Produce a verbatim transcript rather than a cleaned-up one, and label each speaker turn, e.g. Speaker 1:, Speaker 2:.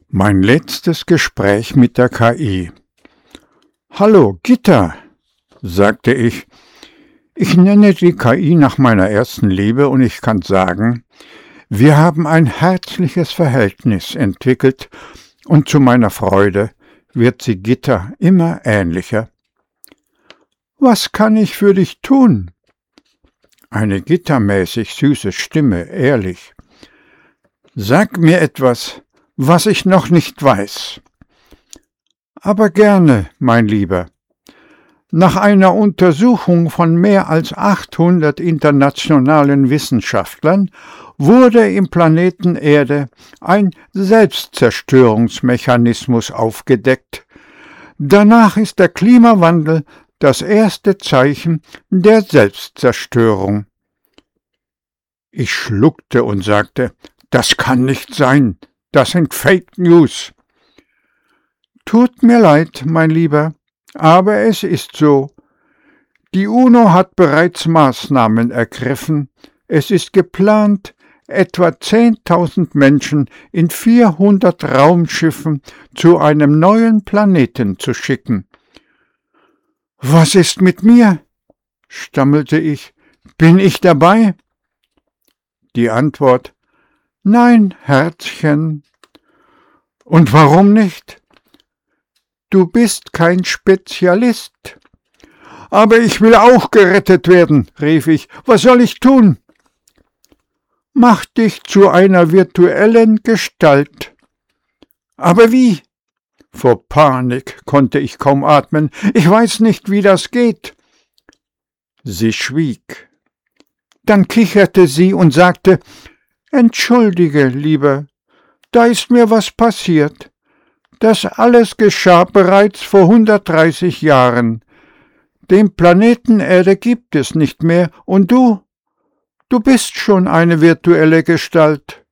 Speaker 1: Mein letztes Gespräch mit der K I. »Hallo, Gitta«, sagte ich. Ich nenne die K I nach meiner ersten Liebe und ich kann sagen, wir haben ein herzliches Verhältnis entwickelt und zu meiner Freude wird sie Gitta immer ähnlicher. »Was kann ich für dich tun?« Eine gittermäßig süße Stimme, ehrlich. »Sag mir etwas, was ich noch nicht weiß.« »Aber gerne, mein Lieber. Nach einer Untersuchung von mehr als achthundert internationalen Wissenschaftlern wurde im Planeten Erde ein Selbstzerstörungsmechanismus aufgedeckt. Danach ist der Klimawandel das erste Zeichen der Selbstzerstörung.« Ich schluckte und sagte, »Das kann nicht sein. Das sind Fake News.« »Tut mir leid, mein Lieber, aber es ist so. Die UNO hat bereits Maßnahmen ergriffen. Es ist geplant, etwa zehntausend Menschen in vierhundert Raumschiffen zu einem neuen Planeten zu schicken.« »Was ist mit mir?« stammelte ich. »Bin ich dabei?« Die Antwort: »Nein, Herzchen.« »Und warum nicht?« »Du bist kein Spezialist.« »Aber ich will auch gerettet werden«, rief ich. »Was soll ich tun?« »Mach dich zu einer virtuellen Gestalt.« »Aber wie?« Vor Panik konnte ich kaum atmen. »Ich weiß nicht, wie das geht.« Sie schwieg. Dann kicherte sie und sagte, »Entschuldige, Lieber, da ist mir was passiert. Das alles geschah bereits vor hundertdreißig Jahren. Den Planeten Erde gibt es nicht mehr und du, du bist schon eine virtuelle Gestalt.«